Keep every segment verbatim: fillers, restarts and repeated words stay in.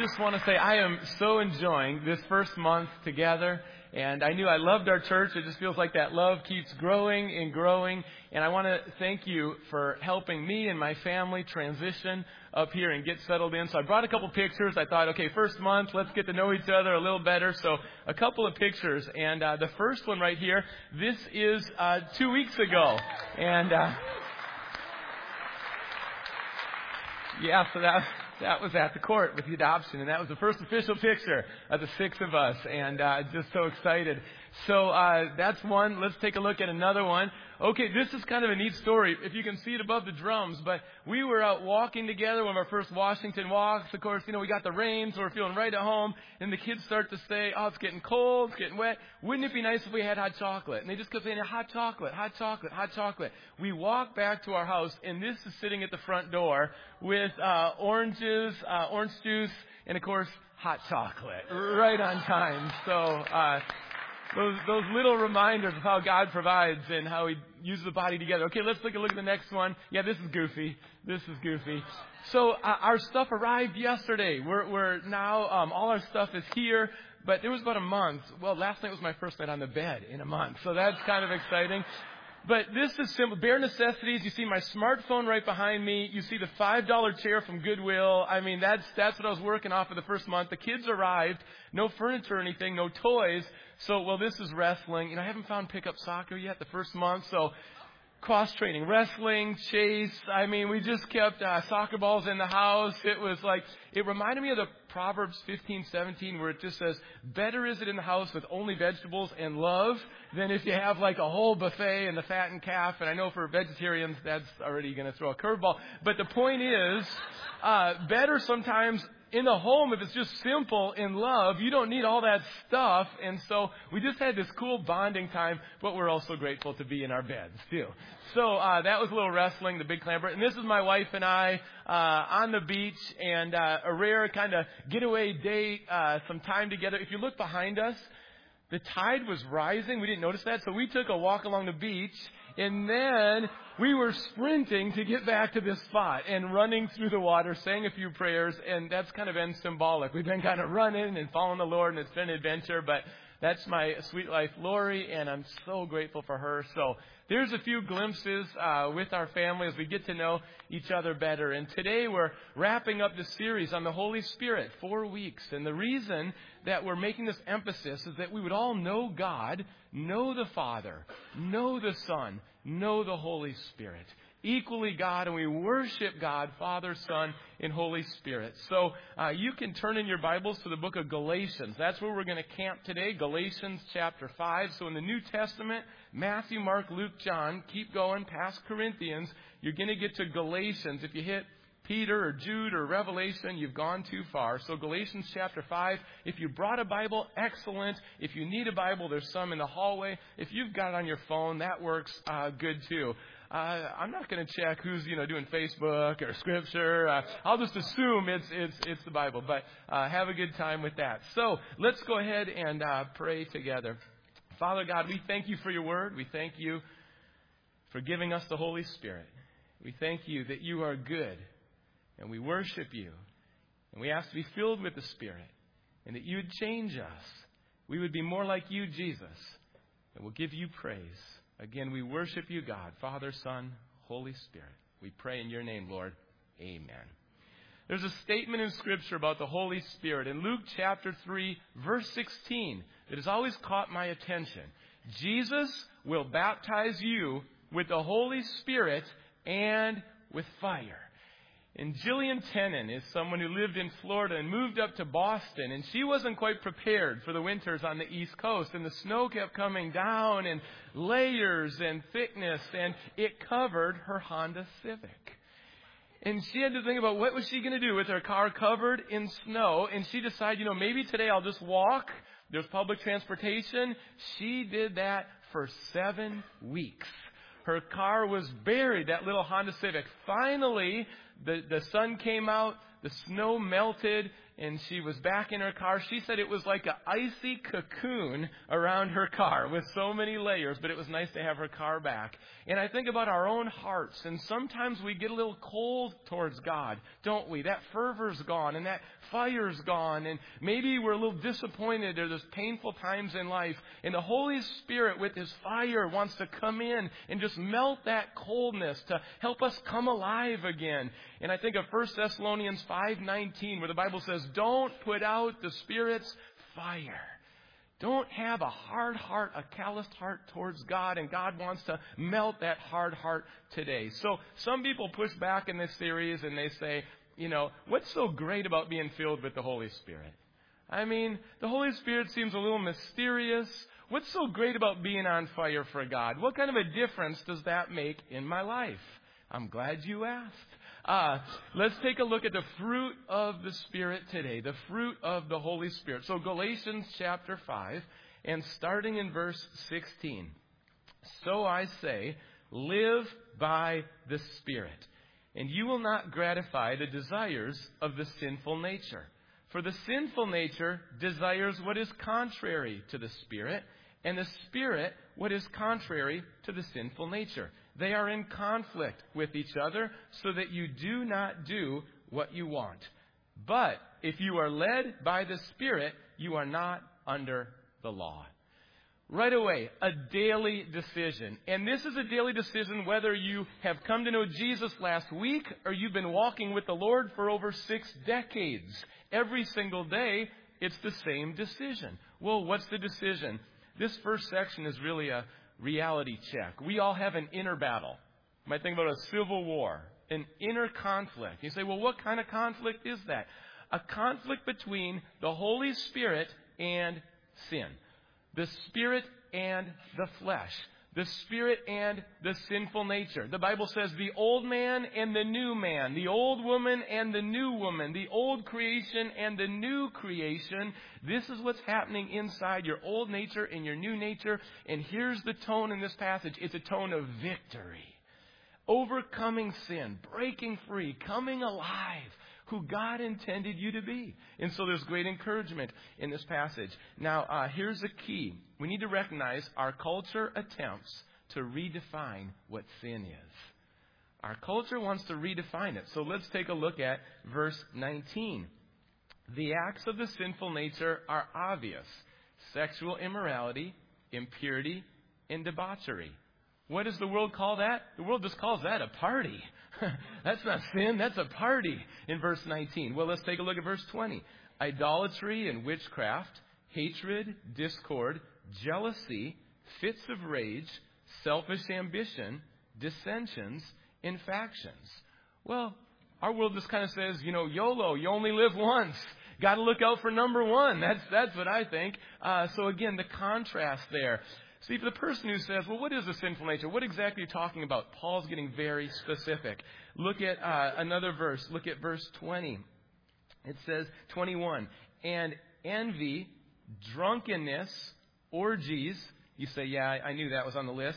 just want to say I am so enjoying this first month together. And I knew I loved our church. It just feels like that love keeps growing and growing. And I want to thank you for helping me and my family transition up here and get settled in. So I brought a couple pictures. I thought, okay, first month, let's get to know each other a little better. So a couple of pictures. And uh, the first one right here, this is uh, two weeks ago. And uh, yeah, so that... That was at the court with the adoption, and that was the first official picture of the six of us, and uh, just so excited. So uh, that's one. Let's take a look at another one. Okay, this is kind of a neat story, if you can see it above the drums, but we were out walking together, one of our first Washington walks. Of course, you know, we got the rain, so we're feeling right at home, and the kids start to say, oh, it's getting cold, it's getting wet. Wouldn't it be nice if we had hot chocolate? And they just kept saying, hot chocolate, hot chocolate, hot chocolate. We walk back to our house, and this is sitting at the front door with uh, oranges, uh, orange juice, and, of course, hot chocolate, right on time. So uh, those those little reminders of how God provides and how He uses the body together. Okay, let's take a look at the next one. Yeah, this is goofy. This is goofy. So uh, our stuff arrived yesterday. We're, we're now, um, all our stuff is here. But it was about a month. Well, last night was my first night on the bed in a month. So that's kind of exciting. But this is simple. Bare necessities. You see my smartphone right behind me. You see the five dollar chair from Goodwill. I mean, that's that's what I was working off of the first month. The kids arrived. No furniture or anything. No toys. So, well, this is wrestling. You know, I haven't found pickup soccer yet the first month. So, cross training, wrestling, chase. I mean, we just kept uh, soccer balls in the house. It was like, it reminded me of the Proverbs fifteen seventeen where it just says, better is it in the house with only vegetables and love than if you have like a whole buffet and the fattened calf. And I know for vegetarians, that's already going to throw a curveball. But the point is, uh, better sometimes in the home, if it's just simple in love, you don't need all that stuff. And so we just had this cool bonding time, but we're also grateful to be in our beds too. So uh, that was a little wrestling, the big clamber. And this is my wife and I uh, on the beach, and uh, a rare kind of getaway date, uh, some time together. If you look behind us, the tide was rising. We didn't notice that, so we took a walk along the beach. And then we were sprinting to get back to this spot and running through the water, saying a few prayers, and that's kind of been symbolic. We've been kind of running and following the Lord, and it's been an adventure, but that's my sweet life, Lori, and I'm so grateful for her. So there's a few glimpses uh, with our family as we get to know each other better. And today we're wrapping up this series on the Holy Spirit, four weeks. And the reason that we're making this emphasis is that we would all know God, know the Father, know the Son, know the Holy Spirit. Equally God, and we worship God, Father, Son, and Holy Spirit. So uh, you can turn in your Bibles to the book of Galatians. That's where we're going to camp today, Galatians chapter five. So in the New Testament, Matthew, Mark, Luke, John, keep going past Corinthians. You're going to get to Galatians. If you hit Peter or Jude or Revelation, you've gone too far. So Galatians chapter five, if you brought a Bible, excellent. If you need a Bible, there's some in the hallway. If you've got it on your phone, that works uh, good too. Uh, I'm not going to check who's, you know, doing Facebook or Scripture. Uh, I'll just assume it's it's it's the Bible. But uh, have a good time with that. So let's go ahead and uh, pray together. Father God, we thank you for your word. We thank you for giving us the Holy Spirit. We thank you that you are good, and we worship you. And we ask to be filled with the Spirit, and that you would change us. We would be more like you, Jesus, and we'll give you praise. Again, we worship you, God, Father, Son, Holy Spirit. We pray in your name, Lord. Amen. There's a statement in Scripture about the Holy Spirit in Luke chapter three, verse sixteen, that has always caught my attention. Jesus will baptize you with the Holy Spirit and with fire. And Jillian Tennant is someone who lived in Florida and moved up to Boston. And she wasn't quite prepared for the winters on the East Coast. And the snow kept coming down in layers and thickness. And it covered her Honda Civic. And she had to think about what was she going to do with her car covered in snow. And she decided, you know, maybe today I'll just walk. There's public transportation. She did that for seven weeks. Her car was buried, that little Honda Civic. Finally, the, the sun came out, the snow melted, and she was back in her car. She said it was like an icy cocoon around her car with so many layers, but it was nice to have her car back. And I think about our own hearts, and sometimes we get a little cold towards God, don't we? That fervor's gone, and that fire's gone, and maybe we're a little disappointed, or there's painful times in life, and the Holy Spirit with His fire wants to come in and just melt that coldness to help us come alive again. And I think of First Thessalonians five nineteen, where the Bible says, don't put out the Spirit's fire. Don't have a hard heart, a calloused heart towards God, and God wants to melt that hard heart today. So some people push back in this series and they say, you know, what's so great about being filled with the Holy Spirit? I mean, the Holy Spirit seems a little mysterious. What's so great about being on fire for God? What kind of a difference does that make in my life? I'm glad you asked. Uh, let's take a look at the fruit of the Spirit today, the fruit of the Holy Spirit. So Galatians chapter five, and starting in verse sixteen. So I say, live by the Spirit, and you will not gratify the desires of the sinful nature. For the sinful nature desires what is contrary to the Spirit, and the Spirit what is contrary to the sinful nature. They are in conflict with each other, so that you do not do what you want. But if you are led by the Spirit, you are not under the law. Right away, a daily decision. And this is a daily decision whether you have come to know Jesus last week or you've been walking with the Lord for over six decades. Every single day, it's the same decision. Well, what's the decision? This first section is really a reality check. We all have an inner battle. You might think about a civil war, an inner conflict. You say, well, what kind of conflict is that? A conflict between the Holy Spirit and sin. The Spirit and the flesh. The Spirit and the sinful nature. The Bible says the old man and the new man. The old woman and the new woman. The old creation and the new creation. This is what's happening inside your old nature and your new nature. And here's the tone in this passage. It's a tone of victory. Overcoming sin. Breaking free. Coming alive. Who God intended you to be. And so there's great encouragement in this passage. Now, uh, here's the key. We need to recognize our culture attempts to redefine what sin is. Our culture wants to redefine it. So let's take a look at verse nineteen. The acts of the sinful nature are obvious. Sexual immorality, impurity, and debauchery. What does the world call that? The world just calls that a party. That's not sin, that's a party in verse nineteen. Well, let's take a look at verse twenty. Idolatry and witchcraft, hatred, discord, jealousy, fits of rage, selfish ambition, dissensions, and factions. Well, our world just kind of says, you know, YOLO, you only live once. Got to look out for number one. That's that's what I think. Uh, so again, the contrast there. See, for the person who says, well, what is a sinful nature? What exactly are you talking about? Paul's getting very specific. Look at uh, another verse. Look at verse twenty. It says, twenty-one, and envy, drunkenness, orgies. You say, yeah, I knew that was on the list.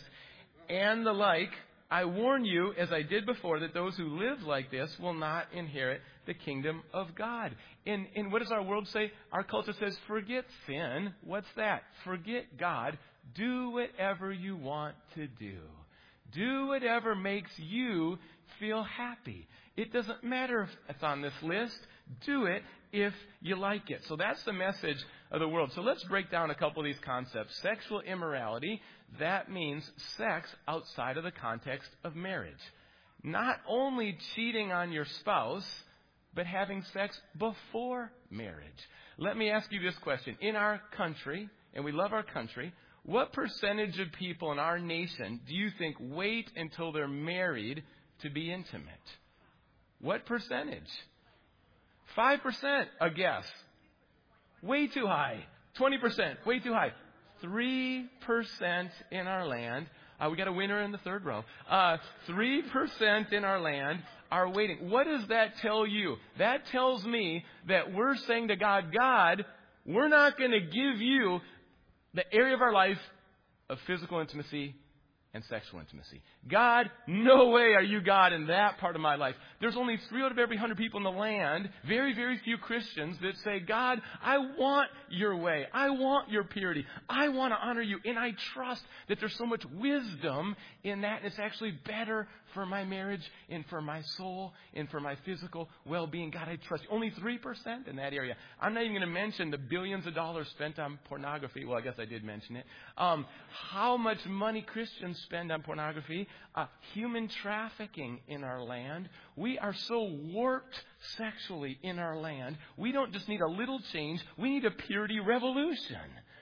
And the like. I warn you, as I did before, that those who live like this will not inherit the kingdom of God. And, and what does our world say? Our culture says, forget sin. What's that? Forget God. Do whatever you want to do. Do whatever makes you feel happy. It doesn't matter if it's on this list. Do it if you like it. So that's the message of the world. So let's break down a couple of these concepts. Sexual immorality, that means sex outside of the context of marriage. Not only cheating on your spouse, but having sex before marriage. Let me ask you this question. In our country, and we love our country, what percentage of people in our nation do you think wait until they're married to be intimate? What percentage? Five percent, a guess. Way too high. Twenty percent, way too high. Three percent in our land. Uh, we got a winner in the third row. Uh, Three percent in our land are waiting. What does that tell you? That tells me that we're saying to God, God, we're not going to give you the area of our life of physical intimacy and sexual intimacy. God, no way are you God in that part of my life. There's only three out of every hundred people in the land, very, very few Christians that say, God, I want your way. I want your purity. I want to honor you. And I trust that there's so much wisdom in that. And it's actually better for my marriage and for my soul and for my physical well-being. God, I trust you. Only three percent in that area. I'm not even going to mention the billions of dollars spent on pornography. Well, I guess I did mention it. Um, how much money Christians spend on pornography, uh, human trafficking in our land. We are so warped sexually in our land. We don't just need a little change. We need a purity revolution.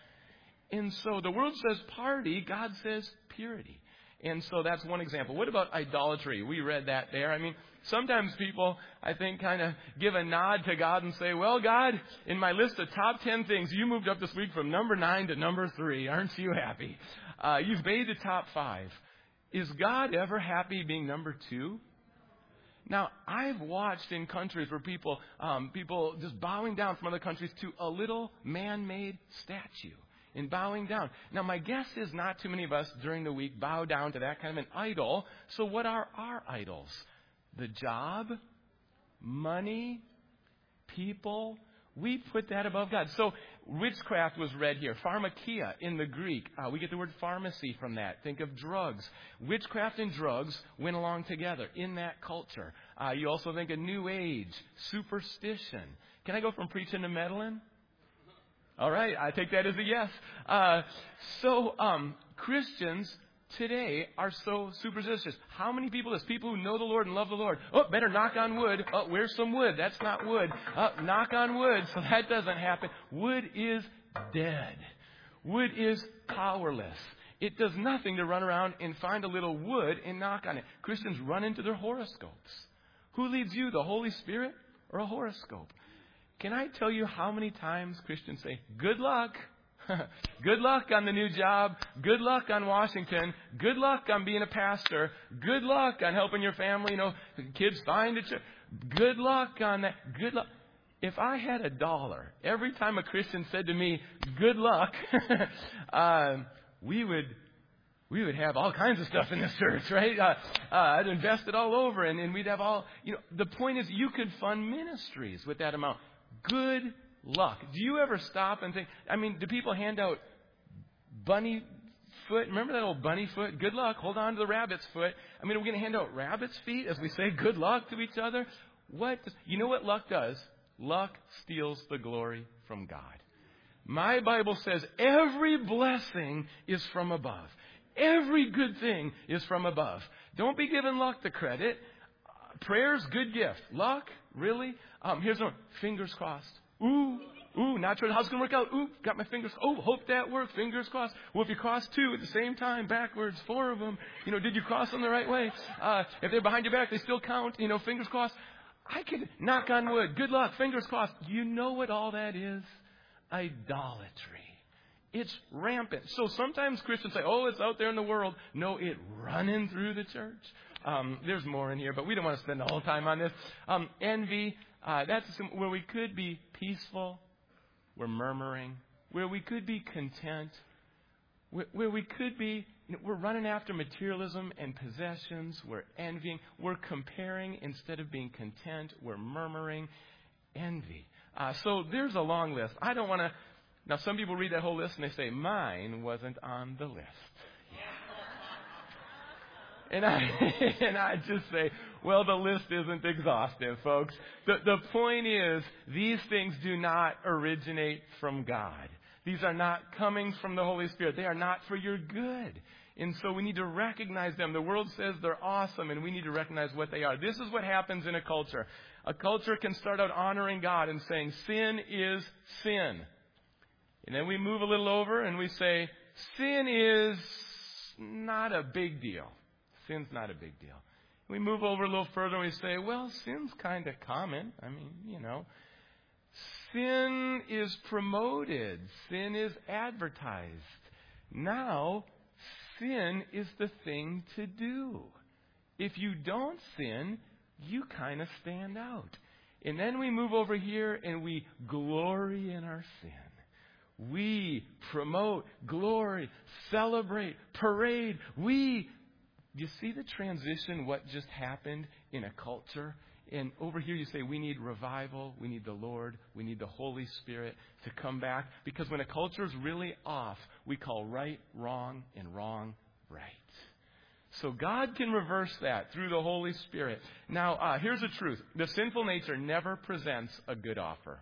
And so the world says party. God says purity. And so that's one example. What about idolatry? We read that there. I mean, sometimes people, I think, kind of give a nod to God and say, well, God, in my list of top ten things, you moved up this week from number nine to number three. Aren't you happy? Uh, you've made the top five. Is God ever happy being number two? Now, I've watched in countries where people, um, people just bowing down from other countries to a little man-made statue. In bowing down. Now, my guess is not too many of us during the week bow down to that kind of an idol. So what are our idols? The job, money, people. We put that above God. So witchcraft was read here. Pharmakia in the Greek. Uh, we get the word pharmacy from that. Think of drugs. Witchcraft and drugs went along together in that culture. Uh, you also think of New Age, superstition. Can I go from preaching to meddling? All right, I take that as a yes. Uh, so um, Christians today are so superstitious. How many people is people who know the Lord and love the Lord? Oh, better knock on wood. Oh, where's some wood? That's not wood. Oh, knock on wood. So that doesn't happen. Wood is dead. Wood is powerless. It does nothing to run around and find a little wood and knock on it. Christians run into their horoscopes. Who leads you, the Holy Spirit or a horoscope? Can I tell you how many times Christians say, good luck. Good luck on the new job. Good luck on Washington. Good luck on being a pastor. Good luck on helping your family, you know, kids find a church. Good luck on that. Good luck. If I had a dollar, every time a Christian said to me, good luck, um, we would we would have all kinds of stuff in this church, right? Uh, uh, I'd invest it all over, and, and we'd have all, you know, the point is you could fund ministries with that amount. Good luck. Do you ever stop and think, I mean, do people hand out bunny foot? Remember that old bunny foot? Good luck. Hold on to the rabbit's foot. I mean, are we going to hand out rabbit's feet as we say good luck to each other? What? Does, you know what luck does? Luck steals the glory from God. My Bible says every blessing is from above. Every good thing is from above. Don't be giving luck the credit. Uh, prayer's good gift. Luck? Really? Um, here's one. Fingers crossed. Ooh, ooh, not sure how it's going to work out. Ooh, got my fingers. Oh, hope that works. Fingers crossed. Well, if you cross two at the same time, backwards, four of them, you know, did you cross them the right way? Uh, if they're behind your back, they still count. You know, fingers crossed. I could knock on wood. Good luck. Fingers crossed. You know what all that is? Idolatry. It's rampant. So sometimes Christians say, oh, it's out there in the world. No, it's running through the church. Um, there's more in here, but we don't want to spend the whole time on this. Um, envy. Uh, that's where we could be peaceful, we're murmuring, where we could be content, where, where we could be, you know, we're running after materialism and possessions, we're envying, we're comparing instead of being content, we're murmuring, envy. Uh, so there's a long list. I don't want to, now some people read that whole list and they say, mine wasn't on the list. And I and I just say, well, the list isn't exhaustive, folks. The, the point is, these things do not originate from God. These are not coming from the Holy Spirit. They are not for your good. And so we need to recognize them. The world says they're awesome, and we need to recognize what they are. This is what happens in a culture. A culture can start out honoring God and saying, sin is sin. And then we move a little over and we say, sin is not a big deal. Sin's not a big deal. We move over a little further and we say, well, sin's kind of common. I mean, you know. Sin is promoted. Sin is advertised. Now, sin is the thing to do. If you don't sin, you kind of stand out. And then we move over here and we glory in our sin. We promote, glory, celebrate, parade. We, you see the transition, what just happened in a culture? And over here you say we need revival, we need the Lord, we need the Holy Spirit to come back. Because when a culture is really off, we call right wrong and wrong right. So God can reverse that through the Holy Spirit. Now, uh, here's the truth. The sinful nature never presents a good offer.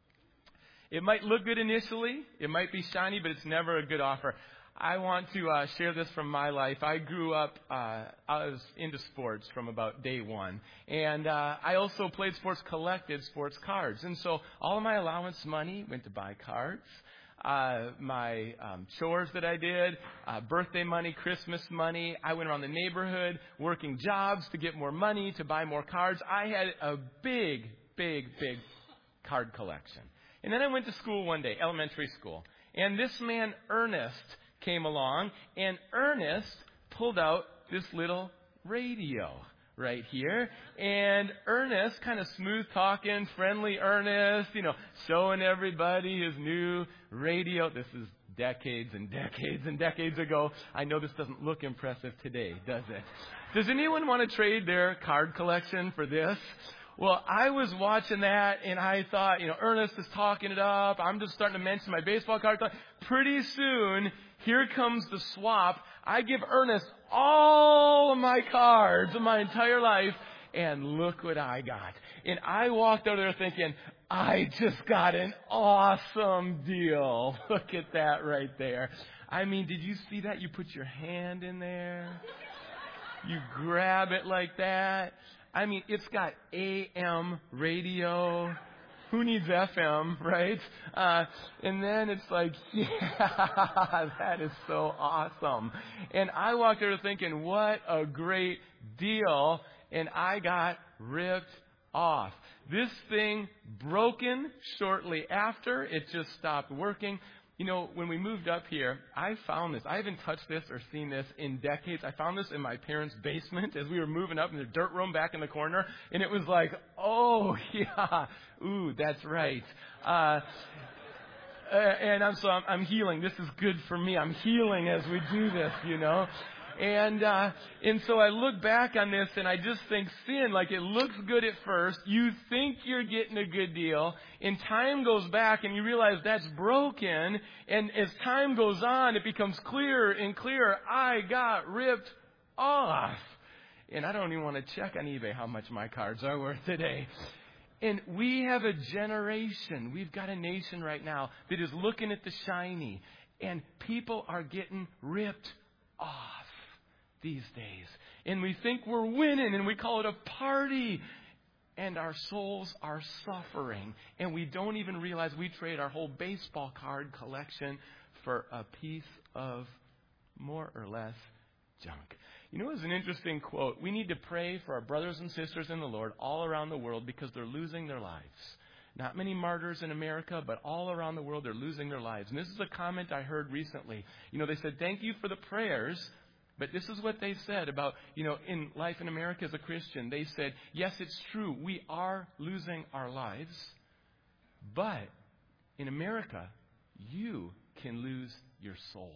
It might look good initially, it might be shiny, but it's never a good offer. I want to uh, share this from my life. I grew up, uh, I was into sports from about day one. And uh, I also played sports, collected sports cards. And so all of my allowance money went to buy cards. Uh, my um, chores that I did, uh, birthday money, Christmas money. I went around the neighborhood working jobs to get more money, to buy more cards. I had a big, big, big card collection. And then I went to school one day, elementary school. And this man, Ernest, came along, and Ernest pulled out this little radio right here. And Ernest, kind of smooth talking, friendly Ernest, you know, showing everybody his new radio. This is decades and decades and decades ago. I know this doesn't look impressive today, does it? Does anyone want to trade their card collection for this? Well, I was watching that, and I thought, you know, Ernest is talking it up. I'm just starting to mention my baseball card. Pretty soon, here comes the swap. I give Ernest all of my cards of my entire life, and look what I got. And I walked out there thinking, I just got an awesome deal. Look at that right there. I mean, did you see that? You put your hand in there. You grab it like that. I mean, it's got A M radio. Who needs F M, right? Uh, and then it's like, yeah, that is so awesome. And I walked there thinking, what a great deal. And I got ripped off. This thing broken shortly after. It just stopped working. You know, when we moved up here, I found this. I haven't touched this or seen this in decades. I found this in my parents' basement as we were moving up in the dirt room back in the corner. And it was like, oh, yeah, ooh, that's right. Uh, and I'm so I'm, I'm healing. This is good for me. I'm healing as we do this, you know. And uh, and so I look back on this and I just think sin, like it looks good at first. You think you're getting a good deal. And time goes back and you realize that's broken. And as time goes on, it becomes clearer and clearer. I got ripped off. And I don't even want to check on eBay how much my cards are worth today. And we have a generation, we've got a nation right now that is looking at the shiny. And people are getting ripped off these days. And we think we're winning and we call it a party. And our souls are suffering. And we don't even realize we trade our whole baseball card collection for a piece of more or less junk. You know, it's an interesting quote. We need to pray for our brothers and sisters in the Lord all around the world because they're losing their lives. Not many martyrs in America, but all around the world they're losing their lives. And this is a comment I heard recently. You know, they said, thank you for the prayers. But this is what they said about, you know, in life in America as a Christian. They said, yes, it's true. We are losing our lives. But in America, you can lose your souls.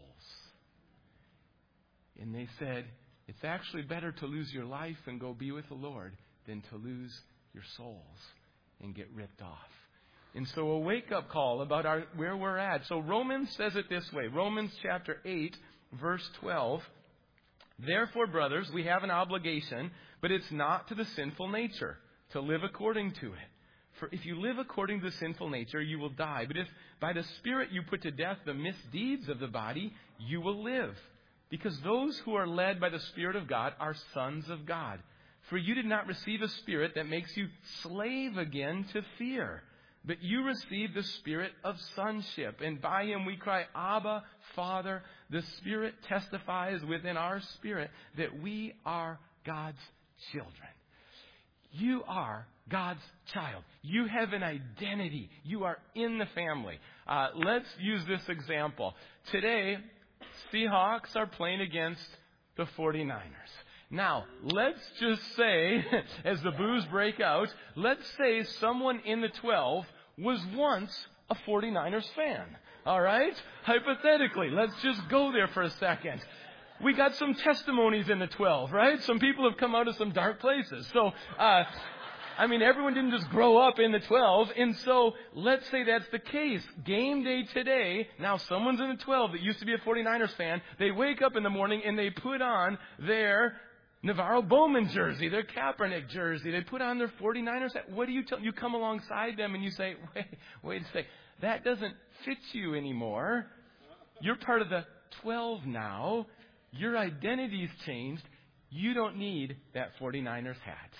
And they said, it's actually better to lose your life and go be with the Lord than to lose your souls and get ripped off. And so a wake-up call about our where we're at. So Romans says it this way. Romans chapter eight, verse twelve. Therefore, brothers, we have an obligation, but it's not to the sinful nature, to live according to it. For if you live according to the sinful nature, you will die. But if by the Spirit you put to death the misdeeds of the body, you will live. Because those who are led by the Spirit of God are sons of God. For you did not receive a spirit that makes you slave again to fear. But you received the spirit of sonship, and by him we cry, Abba, Father. The Spirit testifies within our spirit that we are God's children. You are God's child. You have an identity. You are in the family. Uh, let's use this example. Today, Seahawks are playing against the forty-niners. Now, let's just say, as the boos break out, let's say someone in the twelve was once a forty-niners fan. All right? Hypothetically, let's just go there for a second. We got some testimonies in the twelve, right? Some people have come out of some dark places. So, uh, I mean, everyone didn't just grow up in the twelve. And so, let's say that's the case. Game day today, now someone's in the twelve that used to be a forty-niners fan. They wake up in the morning and they put on their Navarro Bowman jersey, their Kaepernick jersey. They put on their forty-niners hat. What do you tell? You come alongside them and you say, wait, wait a second. That doesn't fit you anymore. You're part of the twelve now. Your identity's changed. You don't need that forty-niners hat.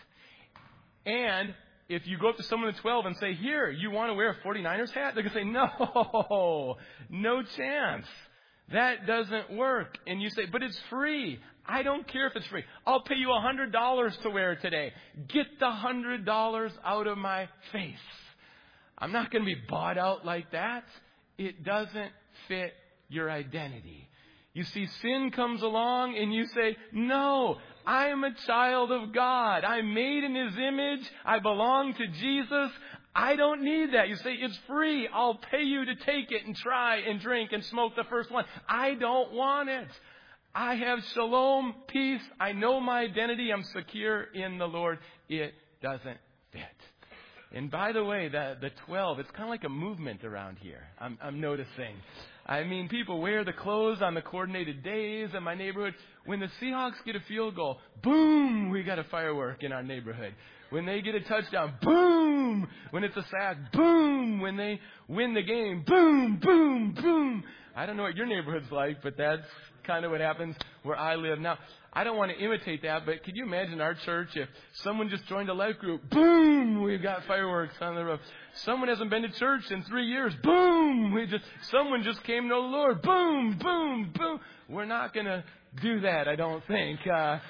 And if you go up to someone at twelve and say, here, you want to wear a forty-niners hat? They're going to say, no, no chance. That doesn't work. And you say, but it's free. I don't care if it's free. I'll pay you one hundred dollars to wear it today. Get the one hundred dollars out of my face. I'm not going to be bought out like that. It doesn't fit your identity. You see, sin comes along and you say, no, I am a child of God. I'm made in His image. I belong to Jesus. I don't need that. You say, it's free. I'll pay you to take it and try and drink and smoke the first one. I don't want it. I have shalom, peace. I know my identity. I'm secure in the Lord. It doesn't fit. And by the way, the, the twelve, it's kind of like a movement around here. I'm, I'm noticing. I mean, people wear the clothes on the coordinated days in my neighborhood. When the Seahawks get a field goal, boom, we got a firework in our neighborhood. When they get a touchdown, boom. When it's a sack, boom. When they win the game, boom, boom, boom. I don't know what your neighborhood's like, but that's kind of what happens where I live. Now, I don't want to imitate that, but could you imagine our church if someone just joined a life group, boom, we've got fireworks on the roof. Someone hasn't been to church in three years, boom, we just, someone just came to the Lord, boom, boom, boom. We're not going to do that, I don't think. Uh,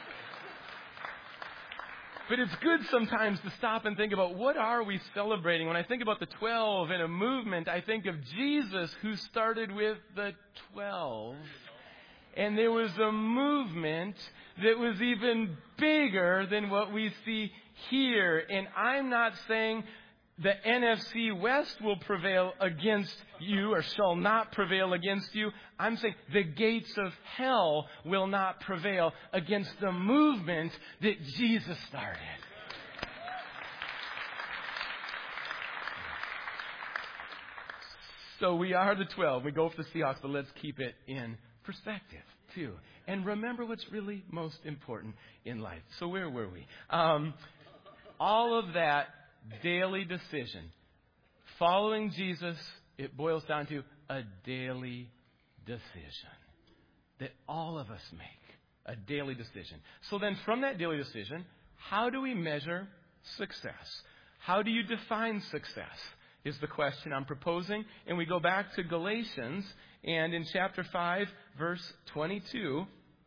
But it's good sometimes to stop and think about what are we celebrating. When I think about the twelve in a movement, I think of Jesus who started with the twelve. And there was a movement that was even bigger than what we see here. And I'm not saying the N F C West will prevail against you or shall not prevail against you. I'm saying the gates of hell will not prevail against the movement that Jesus started. So we are the twelve. We go for the Seahawks, but let's keep it in perspective too. And remember what's really most important in life. So where were we? Um, all of that daily decision. Following Jesus, it boils down to a daily decision that all of us make. A daily decision. So then from that daily decision, how do we measure success? How do you define success is the question I'm proposing. And we go back to Galatians, and in chapter five, verse twenty-two,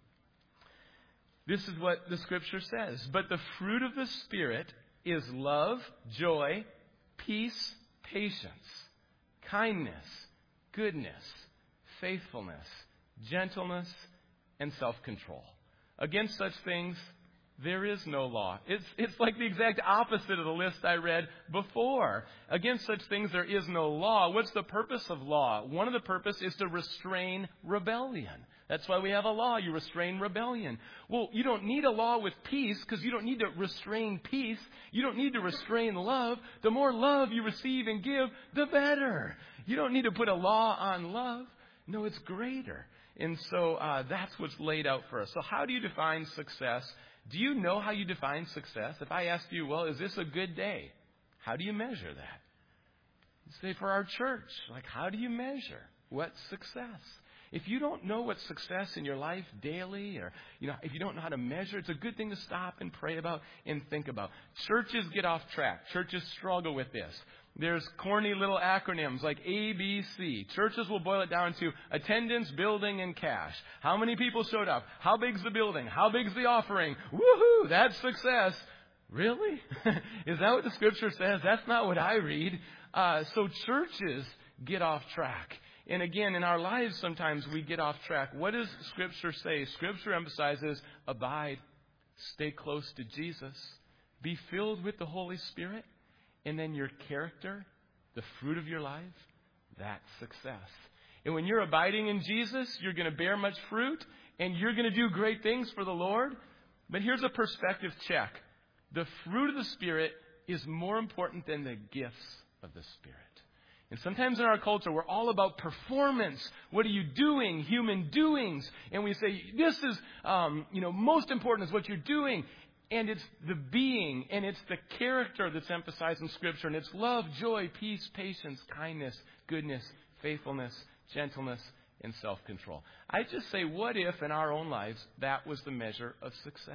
this is what the Scripture says. But the fruit of the Spirit is love, joy, peace, patience, kindness, goodness, faithfulness, gentleness, and self-control. Against such things, there is no law. It's, it's like the exact opposite of the list I read before. Against such things, there is no law. What's the purpose of law? One of the purposes is to restrain rebellion. That's why we have a law. You restrain rebellion. Well, you don't need a law with peace because you don't need to restrain peace. You don't need to restrain love. The more love you receive and give, the better. You don't need to put a law on love. No, it's greater. And so uh, that's what's laid out for us. So how do you define success? Do you know how you define success? If I asked you, well, is this a good day? How do you measure that? You say for our church, like how do you measure what's success? If you don't know what's success in your life daily, or you know, if you don't know how to measure, it's a good thing to stop and pray about and think about. Churches get off track. Churches struggle with this. There's corny little acronyms like A B C. Churches will boil it down to attendance, building, and cash. How many people showed up? How big's the building? How big's the offering? Woohoo! That's success. Really? Is that what the Scripture says? That's not what I read. Uh, so churches get off track. And again, in our lives, sometimes we get off track. What does Scripture say? Scripture emphasizes abide, stay close to Jesus, be filled with the Holy Spirit, and then your character, the fruit of your life, that's success. And when you're abiding in Jesus, you're going to bear much fruit, and you're going to do great things for the Lord. But here's a perspective check. The fruit of the Spirit is more important than the gifts of the Spirit. And sometimes in our culture, we're all about performance. What are you doing? Human doings. And we say, this is, um, you know, most important is what you're doing. And it's the being, and it's the character that's emphasized in Scripture. And it's love, joy, peace, patience, kindness, goodness, faithfulness, gentleness, and self-control. I just say, what if in our own lives that was the measure of success?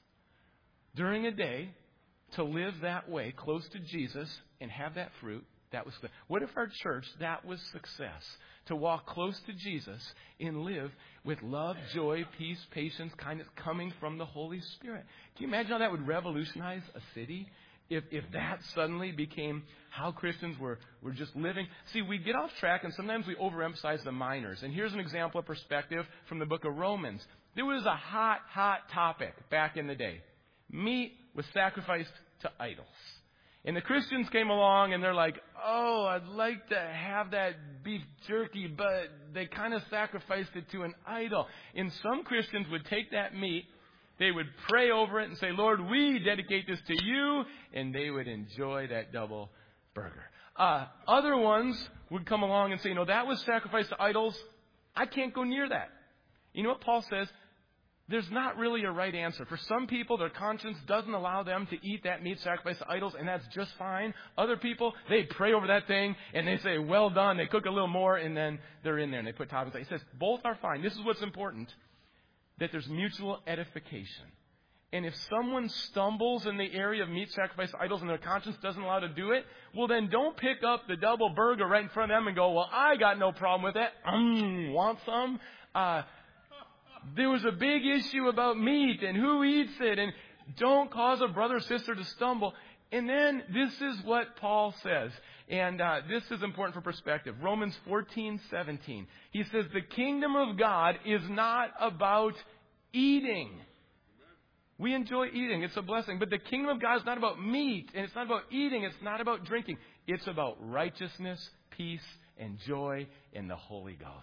During a day, to live that way, close to Jesus, and have that fruit, that was good. What if our church, that was success? To walk close to Jesus and live with love, joy, peace, patience, kindness coming from the Holy Spirit. Can you imagine how that would revolutionize a city? If if that suddenly became how Christians were, were just living. See, we get off track and sometimes we overemphasize the minors. And here's an example of perspective from the book of Romans. There was a hot, hot topic back in the day. Meat was sacrificed to idols. And the Christians came along and they're like, oh, I'd like to have that beef jerky, but they kind of sacrificed it to an idol. And some Christians would take that meat, they would pray over it and say, Lord, we dedicate this to you, and they would enjoy that double burger. Uh, other ones would come along and say, you know, that was sacrificed to idols. I can't go near that. You know what Paul says? There's not really a right answer. For some people, their conscience doesn't allow them to eat that meat sacrificed to idols, and that's just fine. Other people, they pray over that thing, and they say, well done. They cook a little more, and then they're in there, and they put toppings. He says, both are fine. This is what's important, that there's mutual edification. And if someone stumbles in the area of meat sacrificed to idols and their conscience doesn't allow to do it, well, then don't pick up the double burger right in front of them and go, well, I got no problem with it. Mm, want some? Uh... There was a big issue about meat and who eats it, and don't cause a brother or sister to stumble. And then this is what Paul says, and uh, this is important for perspective. Romans fourteen seventeen. He says, the kingdom of God is not about eating. We enjoy eating. It's a blessing. But the kingdom of God is not about meat, and it's not about eating. It's not about drinking. It's about righteousness, peace, and joy in the Holy Ghost.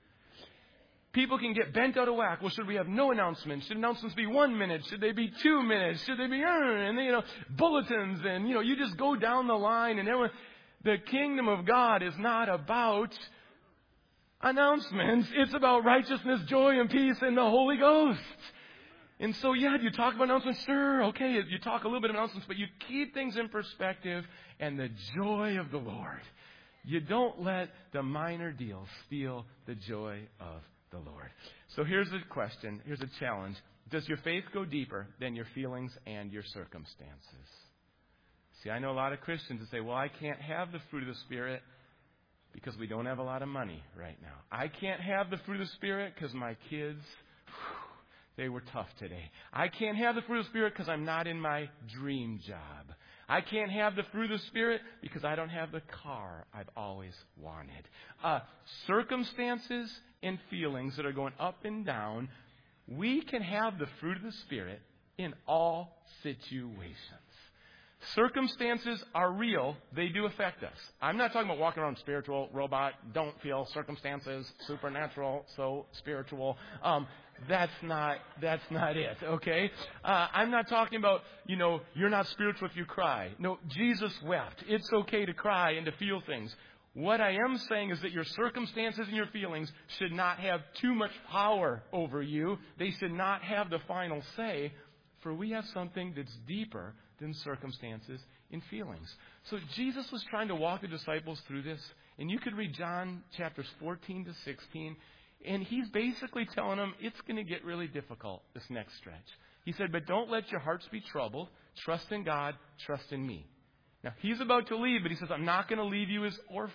People can get bent out of whack. Well, should we have no announcements? Should announcements be one minute? Should they be two minutes? Should they be, and you know, bulletins? And, you know, you just go down the line and everyone. The kingdom of God is not about announcements. It's about righteousness, joy, and peace in the Holy Ghost. And so, yeah, you talk about announcements. Sure, okay, you talk a little bit of announcements, but you keep things in perspective and the joy of the Lord. You don't let the minor deals steal the joy of the Lord. So here's a question. Here's a challenge. Does your faith go deeper than your feelings and your circumstances? See, I know a lot of Christians that say, well, I can't have the fruit of the Spirit because we don't have a lot of money right now. I can't have the fruit of the Spirit because my kids, whew, they were tough today. I can't have the fruit of the Spirit because I'm not in my dream job. I can't have the fruit of the Spirit because I don't have the car I've always wanted. Uh, circumstances and feelings that are going up and down, we can have the fruit of the Spirit in all situations. Circumstances are real. They do affect us. I'm not talking about walking around spiritual, robot, don't feel, circumstances, supernatural, so spiritual. Um, that's not, that's not it, okay? Uh, I'm not talking about, you know, you're not spiritual if you cry. No, Jesus wept. It's okay to cry and to feel things. What I am saying is that your circumstances and your feelings should not have too much power over you. They should not have the final say, for we have something that's deeper than circumstances and feelings. So Jesus was trying to walk the disciples through this. And you could read John chapters fourteen to sixteen. And he's basically telling them it's going to get really difficult this next stretch. He said, but don't let your hearts be troubled. Trust in God. Trust in me. Now, he's about to leave, but he says, I'm not going to leave you as orphans.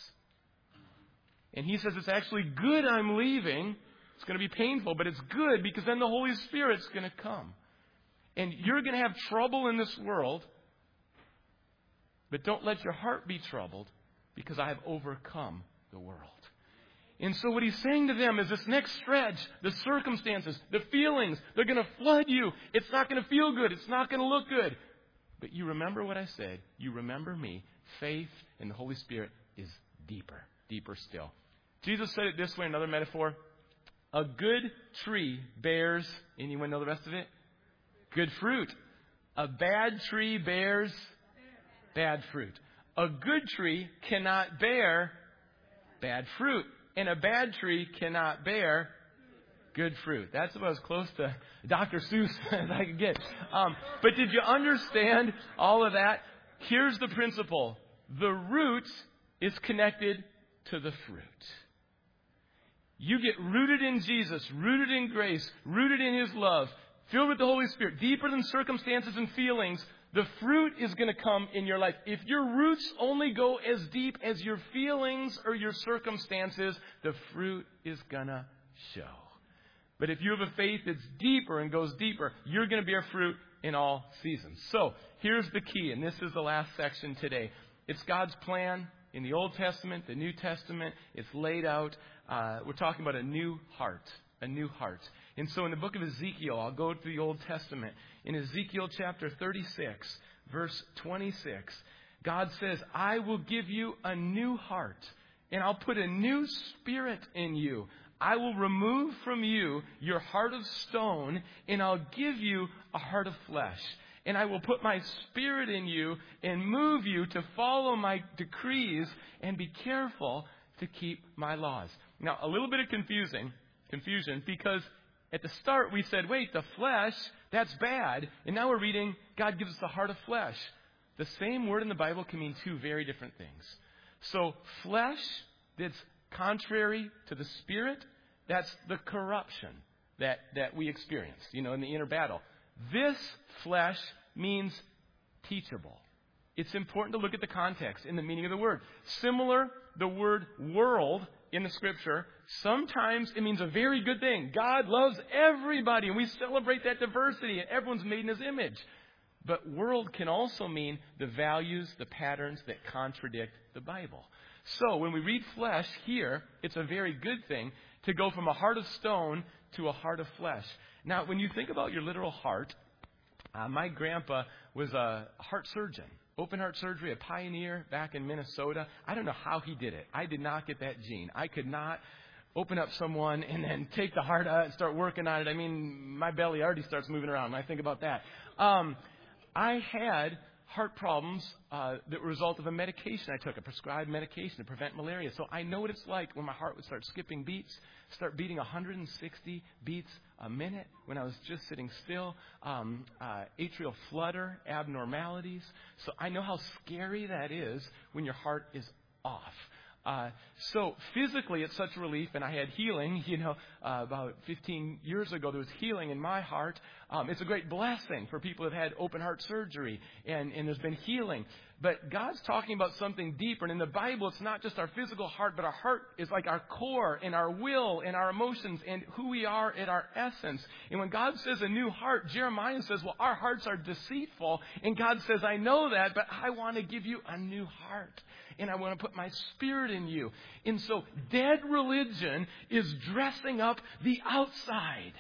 And he says, it's actually good I'm leaving. It's going to be painful, but it's good because then the Holy Spirit's going to come. And you're going to have trouble in this world, but don't let your heart be troubled because I have overcome the world. And so what he's saying to them is this next stretch, the circumstances, the feelings, they're going to flood you. It's not going to feel good. It's not going to look good. But you remember what I said. You remember me. Faith in the Holy Spirit is deeper deeper still. Jesus said it this way, another metaphor. A good tree bears, anyone know the rest of it? Good fruit. A bad tree bears bad fruit. A good tree cannot bear bad fruit. And a bad tree cannot bear good fruit. That's about as close to Doctor Seuss as I could get. Um, but did you understand all of that? Here's the principle. The root is connected to the fruit. You get rooted in Jesus, rooted in grace, rooted in His love, filled with the Holy Spirit, deeper than circumstances and feelings. The fruit is going to come in your life. If your roots only go as deep as your feelings or your circumstances, the fruit is going to show. But if you have a faith that's deeper and goes deeper, you're going to bear fruit in all seasons. So here's the key, and this is the last section today. It's God's plan in the Old Testament, the New Testament. It's laid out. Uh, we're talking about a new heart, a new heart. And so in the book of Ezekiel, I'll go to the Old Testament. In Ezekiel chapter thirty-six, verse twenty-six, God says, I will give you a new heart, and I'll put a new spirit in you. I will remove from you your heart of stone, and I'll give you a heart of flesh. And I will put my spirit in you and move you to follow my decrees and be careful to keep my laws. Now, a little bit of confusing, confusion, because at the start we said, wait, the flesh, that's bad. And now we're reading, God gives us a heart of flesh. The same word in the Bible can mean two very different things. So flesh that's contrary to the spirit, that's the corruption that, that we experience, you know, in the inner battle. This flesh means teachable. It's important to look at the context and the meaning of the word. Similar, the word world in the Scripture, sometimes it means a very good thing. God loves everybody, and we celebrate that diversity, and everyone's made in His image. But world can also mean the values, the patterns that contradict the Bible. So when we read flesh here, it's a very good thing to go from a heart of stone to a heart of flesh. Now, when you think about your literal heart, uh, my grandpa was a heart surgeon. Open heart surgery, a pioneer back in Minnesota. I don't know how he did it. I did not get that gene. I could not open up someone and then take the heart out and start working on it. I mean, my belly already starts moving around when I think about that. Um, I had heart problems uh, that were a result of a medication I took, a prescribed medication to prevent malaria. So I know what it's like when my heart would start skipping beats, start beating one hundred sixty beats a minute when I was just sitting still, um, uh, atrial flutter, abnormalities. So I know how scary that is when your heart is off. Uh, so physically, it's such a relief, and I had healing. You know, uh, about fifteen years ago, there was healing in my heart. Um, it's a great blessing for people who have had open heart surgery, and, and there's been healing. But God's talking about something deeper, and in the Bible, it's not just our physical heart, but our heart is like our core, and our will, and our emotions, and who we are at our essence. And when God says a new heart, Jeremiah says, well, our hearts are deceitful, and God says, I know that, but I want to give you a new heart. And I want to put my spirit in you. And so dead religion is dressing up the outside.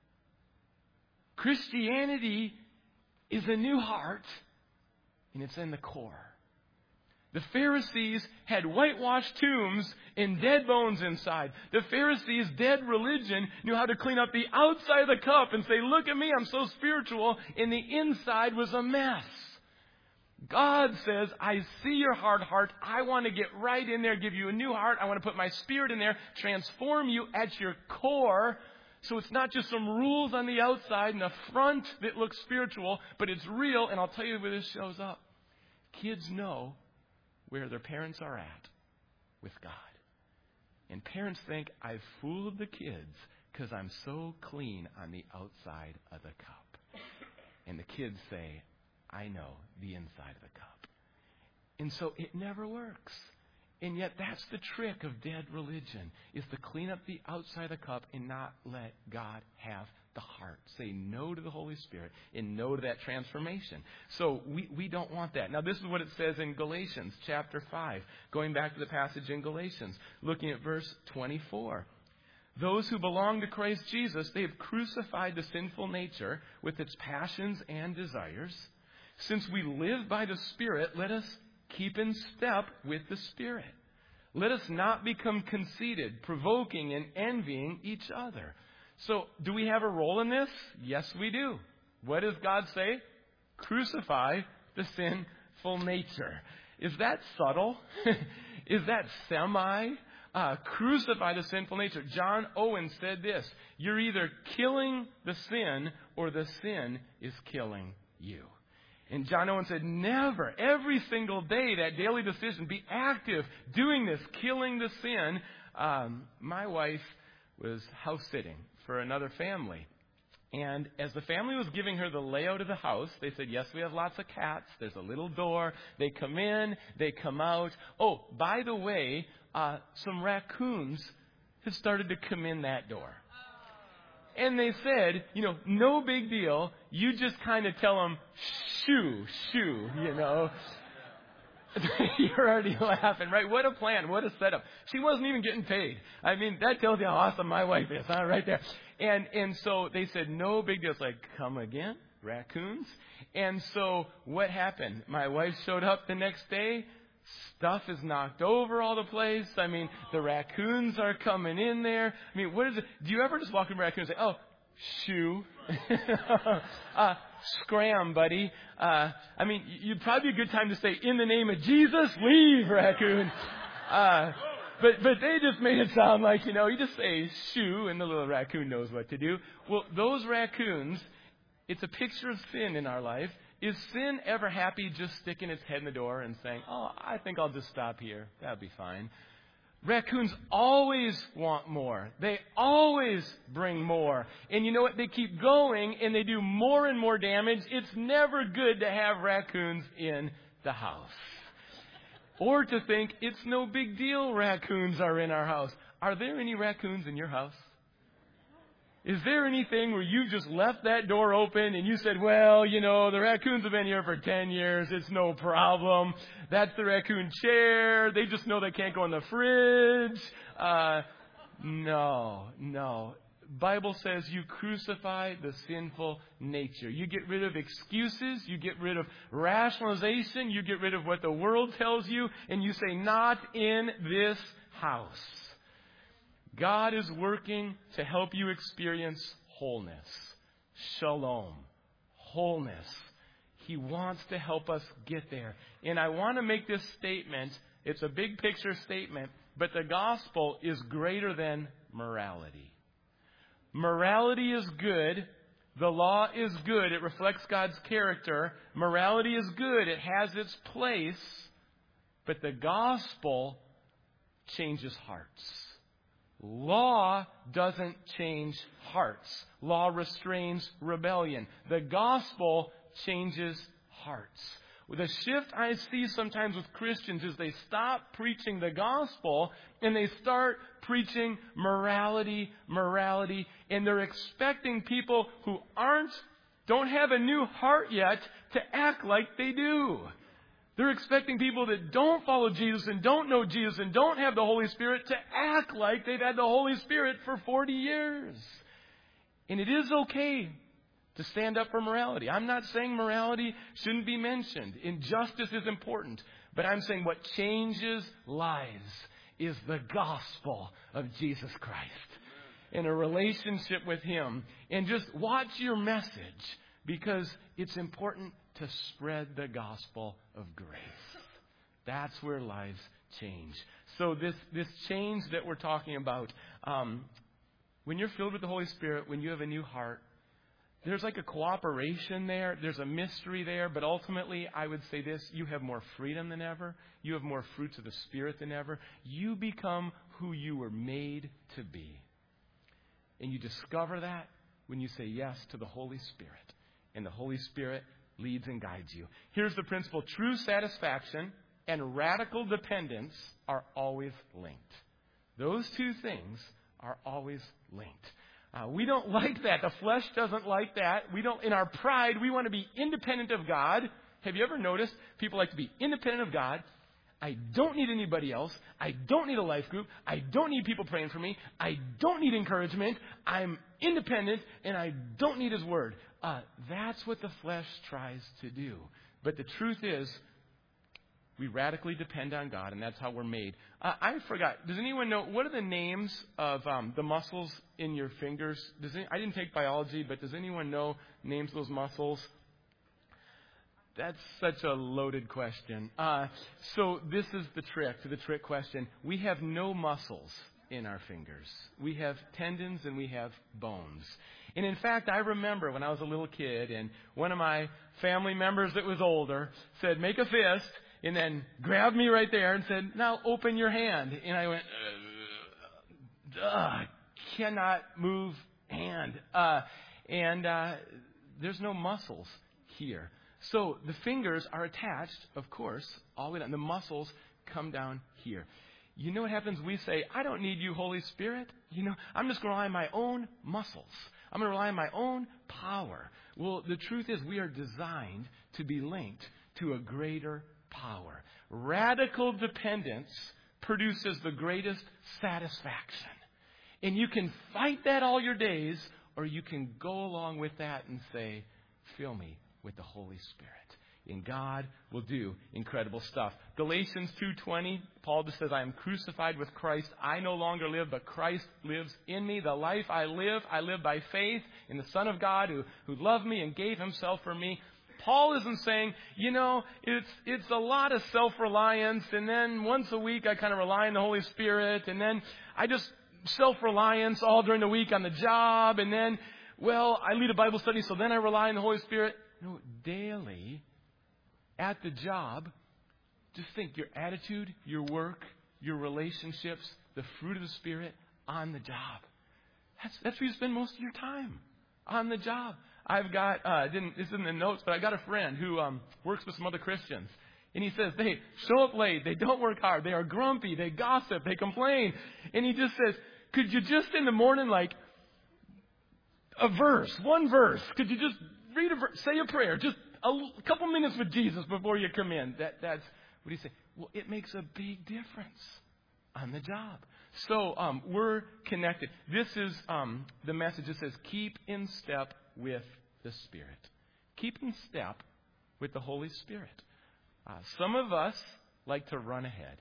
Christianity is a new heart, and it's in the core. The Pharisees had whitewashed tombs and dead bones inside. The Pharisees' dead religion knew how to clean up the outside of the cup and say, look at me, I'm so spiritual. And the inside was a mess. God says, I see your hard heart. I want to get right in there, give you a new heart. I want to put my spirit in there, transform you at your core. So it's not just some rules on the outside and a front that looks spiritual, but it's real. And I'll tell you where this shows up. Kids know where their parents are at with God. And parents think, I've fooled the kids because I'm so clean on the outside of the cup. And the kids say, I know the inside of the cup. And so it never works. And yet that's the trick of dead religion, is to clean up the outside of the cup and not let God have the heart. Say no to the Holy Spirit and no to that transformation. So we, we don't want that. Now this is what it says in Galatians chapter five. Going back to the passage in Galatians, looking at verse twenty-four. Those who belong to Christ Jesus, they have crucified the sinful nature with its passions and desires. Since we live by the Spirit, let us keep in step with the Spirit. Let us not become conceited, provoking and envying each other. So, do we have a role in this? Yes, we do. What does God say? Crucify the sinful nature. Is that subtle? Is that semi? Uh, crucify the sinful nature. John Owen said this: you're either killing the sin or the sin is killing you. And John Owen said, never, every single day, that daily decision, be active, doing this, killing the sin. Um, my wife was house sitting for another family. And as the family was giving her the layout of the house, they said, yes, we have lots of cats. There's a little door. They come in, they come out. Oh, by the way, uh, some raccoons have started to come in that door. And they said, you know, no big deal. You just kind of tell them, shoo, shoo, you know. You're already laughing, right? What a plan. What a setup. She wasn't even getting paid. I mean, that tells you how awesome my wife is, huh? Right there. And and so they said, no big deal. It's like, come again? Raccoons? And so what happened? My wife showed up the next day. Stuff is knocked over all the place. I mean, the raccoons are coming in there. I mean, what is it? Do you ever just walk in a raccoon and say, oh, shoo? uh, scram, buddy. Uh, I mean, you'd probably be a good time to say, in the name of Jesus, leave, raccoon. Uh, but, but they just made it sound like, you know, you just say shoo and the little raccoon knows what to do. Well, those raccoons, it's a picture of sin in our life. Is sin ever happy just sticking its head in the door and saying, oh, I think I'll just stop here. That'll be fine. Raccoons always want more. They always bring more. And you know what? They keep going and they do more and more damage. It's never good to have raccoons in the house. Or to think it's no big deal raccoons are in our house. Are there any raccoons in your house? Is there anything where you just left that door open and you said, well, you know, the raccoons have been here for ten years. It's no problem. That's the raccoon chair. They just know they can't go in the fridge. Uh, no, no. Bible says you crucify the sinful nature. You get rid of excuses. You get rid of rationalization. You get rid of what the world tells you. And you say, not in this house. God is working to help you experience wholeness, shalom, wholeness. He wants to help us get there. And I want to make this statement. It's a big picture statement, but the gospel is greater than morality. Morality is good. The law is good. It reflects God's character. Morality is good. It has its place. But the gospel changes hearts. Law doesn't change hearts. Law restrains rebellion. The gospel changes hearts. The shift I see sometimes with Christians is they stop preaching the gospel and they start preaching morality, morality, and they're expecting people who aren't, don't have a new heart yet to act like they do. They're expecting people that don't follow Jesus and don't know Jesus and don't have the Holy Spirit to act like they've had the Holy Spirit for forty years. And it is okay to stand up for morality. I'm not saying morality shouldn't be mentioned. Injustice is important. But I'm saying what changes lives is the gospel of Jesus Christ and a relationship with Him. And just watch your message because it's important to spread the gospel of grace. That's where lives change. So this, this change that we're talking about, um, when you're filled with the Holy Spirit, when you have a new heart, there's like a cooperation there. There's a mystery there. But ultimately, I would say this, you have more freedom than ever. You have more fruits of the Spirit than ever. You become who you were made to be. And you discover that when you say yes to the Holy Spirit. And the Holy Spirit leads and guides you. Here's the principle. True satisfaction and radical dependence are always linked. Those two things are always linked. Uh, we don't like that. The flesh doesn't like that. We don't, in our pride, we want to be independent of God. Have you ever noticed people like to be independent of God? I don't need anybody else. I don't need a life group. I don't need people praying for me. I don't need encouragement. I'm independent and I don't need His word. Uh, that's what the flesh tries to do. But the truth is, We radically depend on God, and that's how we're made. Uh, I forgot. Does anyone know, what are the names of um, the muscles in your fingers? Does any, I didn't take biology, but does anyone know names of those muscles? That's such a loaded question. Uh, so this is the trick to the trick question. We have no muscles in our fingers. We have tendons and we have bones. And in fact, I remember when I was a little kid and one of my family members that was older said, make a fist, and then grabbed me right there and said, now open your hand. And I went, ugh, cannot move hand. Uh, and uh, there's no muscles here. So the fingers are attached, of course, all the way down. The muscles come down here. You know what happens? We say, I don't need you, Holy Spirit. You know, I'm just going to rely on my own muscles. I'm going to rely on my own power. Well, the truth is we are designed to be linked to a greater power. Radical dependence produces the greatest satisfaction. And you can fight that all your days, or you can go along with that and say, fill me with the Holy Spirit. And God will do incredible stuff. Galatians two twenty, Paul just says, I am crucified with Christ. I no longer live, but Christ lives in me. The life I live, I live by faith in the Son of God who, who loved me and gave himself for me. Paul isn't saying, you know, it's it's a lot of self-reliance, and then once a week I kind of rely on the Holy Spirit, and then I just self-reliance all during the week on the job, and then, well, I lead a Bible study, so then I rely on the Holy Spirit. No, daily, at the job, just think your attitude, your work, your relationships, the fruit of the Spirit on the job. That's that's where you spend most of your time, on the job. I've got, uh, didn't, this isn't in the notes, but I got a friend who um, works with some other Christians. And he says, they show up late, they don't work hard, they are grumpy, they gossip, they complain. And he just says, could you just in the morning, like, a verse, one verse, could you just read a verse, say a prayer, just a, a couple minutes with Jesus before you come in? That, that's what he said. Well, it makes a big difference on the job. So um, we're connected. This is um, the message that says, keep in step with the Spirit. Keep in step with the Holy Spirit. Uh, some of us like to run ahead.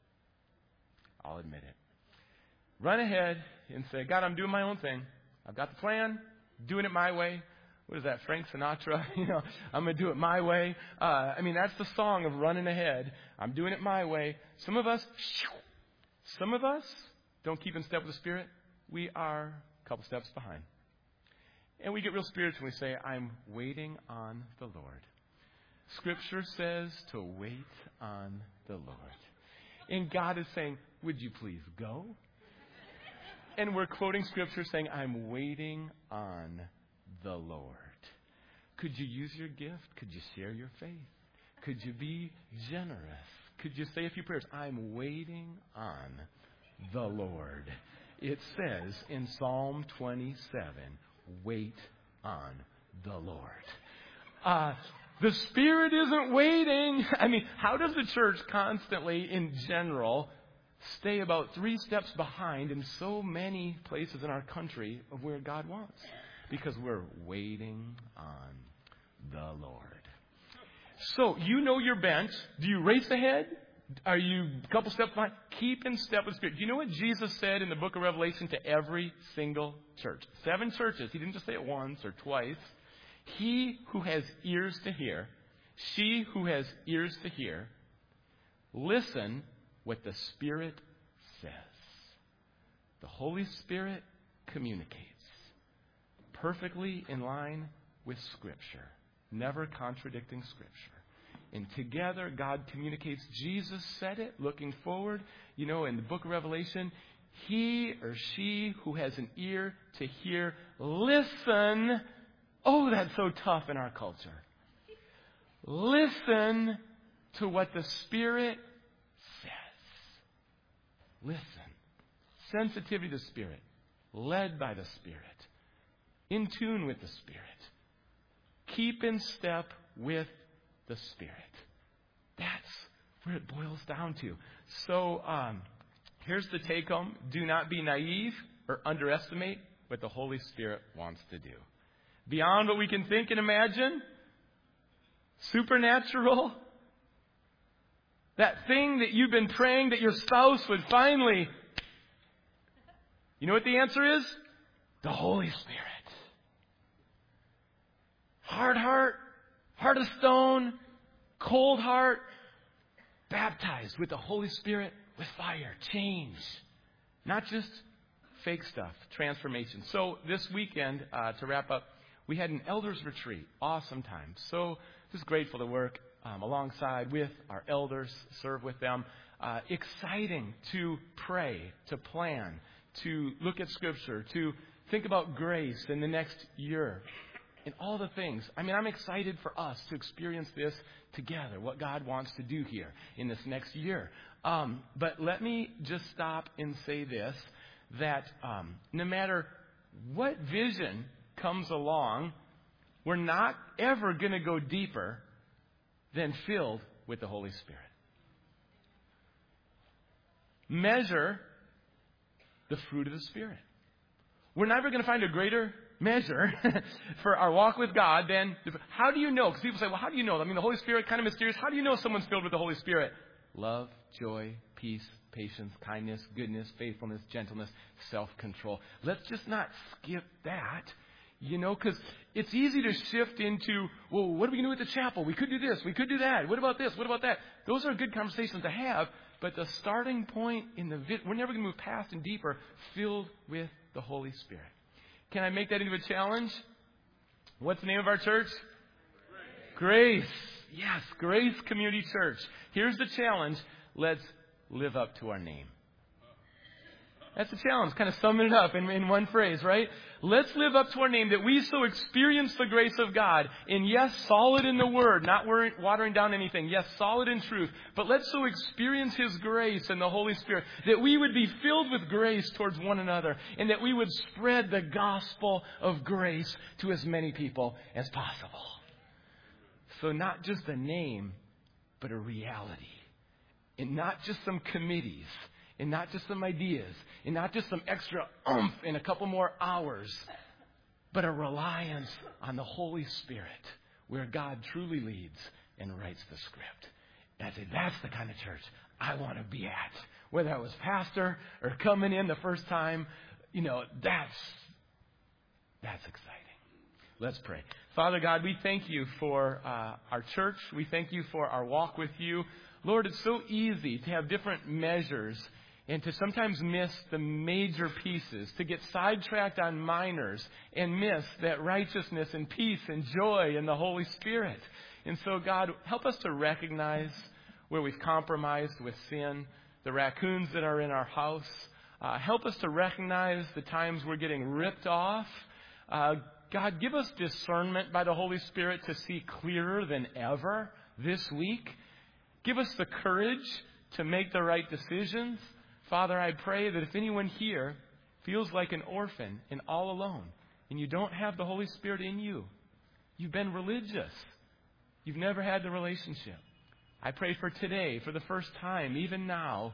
I'll admit it. Run ahead and say, God, I'm doing my own thing. I've got the plan, doing it my way. What is that, Frank Sinatra? You know, I'm going to do it my way. Uh, I mean, that's the song of running ahead. I'm doing it my way. Some of us, some of us don't keep in step with the Spirit. We are a couple steps behind. And we get real spiritual and we say, I'm waiting on the Lord. Scripture says to wait on the Lord. And God is saying, would you please go? And we're quoting Scripture saying, I'm waiting on the Lord. Could you use your gift? Could you share your faith? Could you be generous? Could you say a few prayers? I'm waiting on the Lord. It says in Psalm twenty-seven, wait on the Lord. Uh, the Spirit isn't waiting. I mean, how does the church constantly, in general, stay about three steps behind in so many places in our country of where God wants? Because we're waiting on the Lord. So, you know your bench. Do you race ahead? Are you a couple steps behind? Keep in step with the Spirit. Do you know what Jesus said in the book of Revelation to every single church? Seven churches. He didn't just say it once or twice. He who has ears to hear, she who has ears to hear, listen what the Spirit says. The Holy Spirit communicates perfectly in line with Scripture, never contradicting Scripture. And together, God communicates. Jesus said it, looking forward. You know, in the book of Revelation, he or she who has an ear to hear, listen. Oh, that's so tough in our culture. Listen to what the Spirit says. Listen. Sensitivity to the Spirit. Led by the Spirit. In tune with the Spirit. Keep in step with the Spirit. That's where it boils down to. So, um, here's the take home. Do not be naive or underestimate what the Holy Spirit wants to do. Beyond what we can think and imagine, supernatural, That thing that you've been praying that your spouse would finally... You know what the answer is? The Holy Spirit. Hard heart, heart of stone, cold heart, baptized with the Holy Spirit, with fire, change. Not just fake stuff, transformation. So this weekend, uh, to wrap up, we had an elders retreat. Awesome time. So just grateful to work um, alongside with our elders, serve with them. Uh, exciting to pray, to plan, to look at Scripture, to think about grace in the next year. And all the things. I mean, I'm excited for us to experience this together, what God wants to do here in this next year. Um, but let me just stop and say this, that um, no matter what vision comes along, we're not ever going to go deeper than filled with the Holy Spirit. Measure the fruit of the Spirit. We're never going to find a greater measure for our walk with God than how do you know? Because people say, well, how do you know? I mean, the Holy Spirit, kind of mysterious. How do you know someone's filled with the Holy Spirit? Love, joy, peace, patience, kindness, goodness, faithfulness, gentleness, self-control. Let's just not skip that, you know, because it's easy to shift into, well, what are we going to do at the chapel? We could do this. We could do that. What about this? What about that? Those are good conversations to have, but the starting point in the, we're never going to move past and deeper, filled with the Holy Spirit. Can I make that into a challenge? What's the name of our church? Grace. Grace. Yes, Grace Community Church. Here's the challenge. Let's live up to our name. That's the challenge. Kind of summing it up in, in one phrase, right? Let's live up to our name that we so experience the grace of God. And yes, solid in the Word, not watering down anything. Yes, solid in truth. But let's so experience His grace and the Holy Spirit that we would be filled with grace towards one another. And that we would spread the gospel of grace to as many people as possible. So not just a name, but a reality. And not just some committees. And not just some ideas. And not just some extra oomph in a couple more hours. But a reliance on the Holy Spirit. Where God truly leads and writes the script. And I say, that's the kind of church I want to be at. Whether I was pastor or coming in the first time. You know, that's, that's exciting. Let's pray. Father God, we thank you for uh, our church. We thank you for our walk with you. Lord, it's so easy to have different measures and to sometimes miss the major pieces, to get sidetracked on minors and miss that righteousness and peace and joy in the Holy Spirit. And so, God, help us to recognize where we've compromised with sin, the raccoons that are in our house. Uh, help us to recognize the times we're getting ripped off. Uh, God, give us discernment by the Holy Spirit to see clearer than ever this week. Give us the courage to make the right decisions. Father, I pray that if anyone here feels like an orphan and all alone, and you don't have the Holy Spirit in you, you've been religious, you've never had the relationship. I pray for today, for the first time, even now,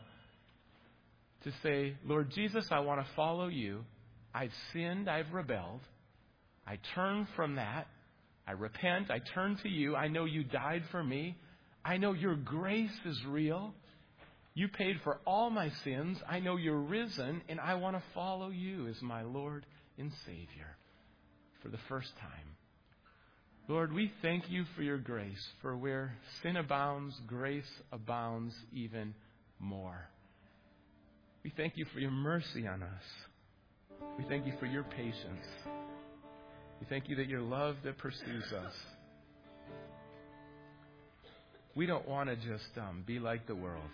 to say, Lord Jesus, I want to follow you. I've sinned, I've rebelled. I turn from that. I repent, I turn to you. I know you died for me. I know your grace is real. You paid for all my sins. I know you're risen, and I want to follow you as my Lord and Savior for the first time. Lord, we thank you for your grace, for where sin abounds, grace abounds even more. We thank you for your mercy on us. We thank you for your patience. We thank you that your love that pursues us. We don't want to just um, be like the world.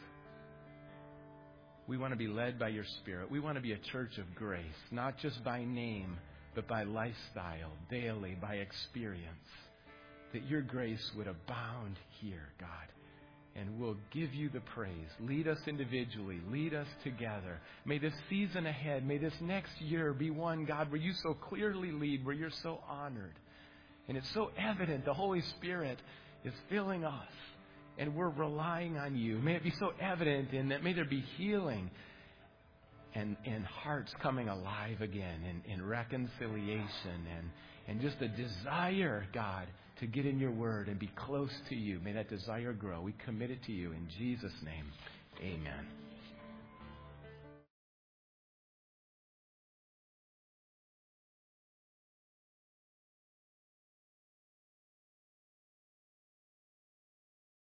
We want to be led by your Spirit. We want to be a church of grace, not just by name, but by lifestyle, daily, by experience. That your grace would abound here, God. And we'll give you the praise. Lead us individually. Lead us together. May this season ahead, may this next year be one, God, where you so clearly lead, where you're so honored. And it's so evident the Holy Spirit is filling us. And we're relying on you. May it be so evident in that. May there be healing and, and hearts coming alive again and, and reconciliation and, and just a desire, God, to get in your word and be close to you. May that desire grow. We commit it to you in Jesus' name. Amen.